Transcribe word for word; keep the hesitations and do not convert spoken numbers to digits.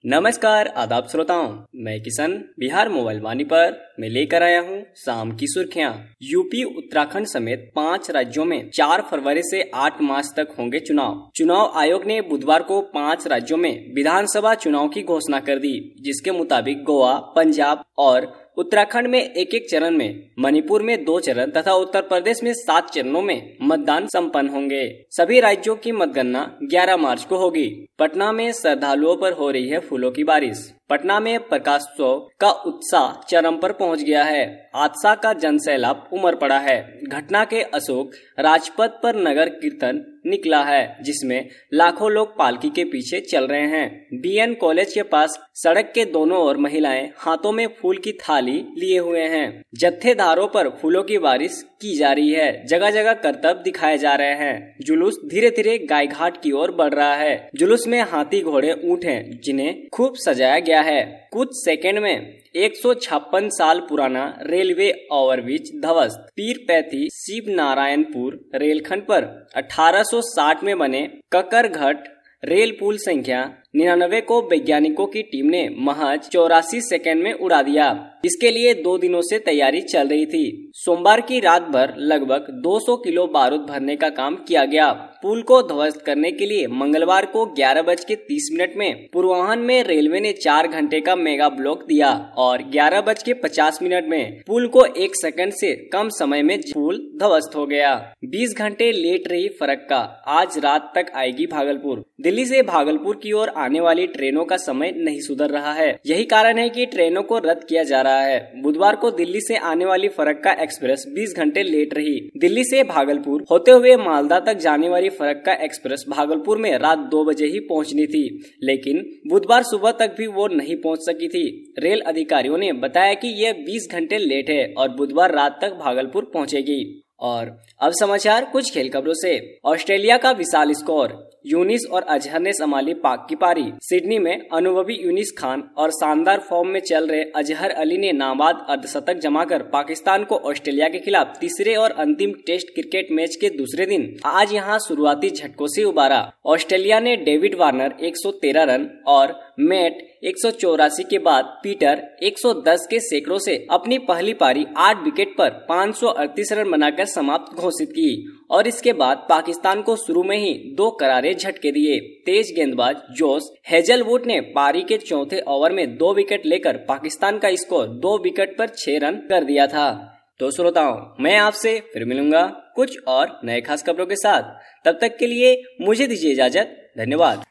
नमस्कार आदाब श्रोताओं, मैं किशन बिहार मोबाइल वाणी पर मैं लेकर आया हूं शाम की सुर्खियां। यूपी उत्तराखंड समेत पांच राज्यों में चार फरवरी से आठ मार्च तक होंगे चुनाव। चुनाव आयोग ने बुधवार को पांच राज्यों में विधानसभा चुनाव की घोषणा कर दी, जिसके मुताबिक गोवा, पंजाब और उत्तराखंड में एक एक चरण में, मणिपुर में दो चरण तथा उत्तर प्रदेश में सात चरणों में मतदान संपन्न होंगे। सभी राज्यों की मतगणना ग्यारह मार्च को होगी। पटना में श्रद्धालुओं पर हो रही है फूलों की बारिश। पटना में प्रकाशोत्सव का उत्साह चरम पर पहुंच गया है। हादसा का जनसैलाब उमड़ पड़ा है। घटना के अशोक राजपथ पर नगर कीर्तन निकला है, जिसमें लाखों लोग पालकी के पीछे चल रहे हैं। बीएन कॉलेज के पास सड़क के दोनों ओर महिलाएं हाथों में फूल की थाली लिए हुए हैं। जत्थेदारों पर फूलों की बारिश की जा रही है। जगह जगह करतब दिखाए जा रहे हैं। जुलूस धीरे धीरे गाय घाट की ओर बढ़ रहा है। जुलूस में हाथी, घोड़े, ऊंट हैं, जिन्हें खूब सजाया गया है। कुछ सेकंड में एक सौ छप्पन साल पुराना रेलवे ओवरब्रिज ध्वस्त। पीरपैंती शिव नारायणपुर रेलखंड पर अठारह सौ साठ में बने ककरघट रेल पुल संख्या निन्यानवे को वैज्ञानिकों की टीम ने महज चौरासी सेकंड में उड़ा दिया। इसके लिए दो दिनों से तैयारी चल रही थी। सोमवार की रात भर लगभग दो सौ किलो बारूद भरने का काम किया गया। पुल को ध्वस्त करने के लिए मंगलवार को ग्यारह बज के तीस मिनट में पूर्वाह्न में रेलवे ने चार घंटे का मेगा ब्लॉक दिया और ग्यारह बज के पचास मिनट में पुल को एक सेकंड से कम समय में पुल ध्वस्त हो गया। बीस घंटे लेट रही फरक्का आज रात तक आएगी भागलपुर। दिल्ली से भागलपुर की ओर आने वाली ट्रेनों का समय नहीं सुधर रहा है। यही कारण है कि ट्रेनों को रद्द किया जा रहा है। बुधवार को दिल्ली से आने वाली फरक्का एक्सप्रेस बीस घंटे लेट रही। दिल्ली से भागलपुर होते हुए मालदा तक जाने वाली फरक्का एक्सप्रेस भागलपुर में रात दो बजे ही पहुंचनी थी, लेकिन बुधवार सुबह तक भी वो नहीं पहुंच सकी थी। रेल अधिकारियों ने बताया कि यह बीस घंटे लेट है और बुधवार रात तक भागलपुर पहुंचेगी। और अब समाचार कुछ खेल खबरों से। ऑस्ट्रेलिया का विशाल स्कोर, यूनिस और अजहर ने संभाली पाक की पारी। सिडनी में अनुभवी यूनिस खान और शानदार फॉर्म में चल रहे अजहर अली ने नाबाद अर्धशतक जमाकर पाकिस्तान को ऑस्ट्रेलिया के खिलाफ तीसरे और अंतिम टेस्ट क्रिकेट मैच के दूसरे दिन आज यहां शुरुआती झटकों से उबारा। ऑस्ट्रेलिया ने डेविड वार्नर एक सौ तेरह रन और मैट एक सौ चौरासी के बाद पीटर एक सौ दस के सैकड़ों से अपनी पहली पारी आठ विकेट पर पाँच सौ अड़तीस रन बनाकर समाप्त घोषित की और इसके बाद पाकिस्तान को शुरू में ही दो करारे झटके दिए। तेज गेंदबाज जोश हेजलवुड ने पारी के चौथे ओवर में दो विकेट लेकर पाकिस्तान का स्कोर दो विकेट पर छह रन कर दिया था। तो श्रोताओं, मैं आपसे फिर मिलूंगा कुछ और नए खास खबरों के साथ। तब तक के लिए मुझे दीजिए इजाजत। धन्यवाद।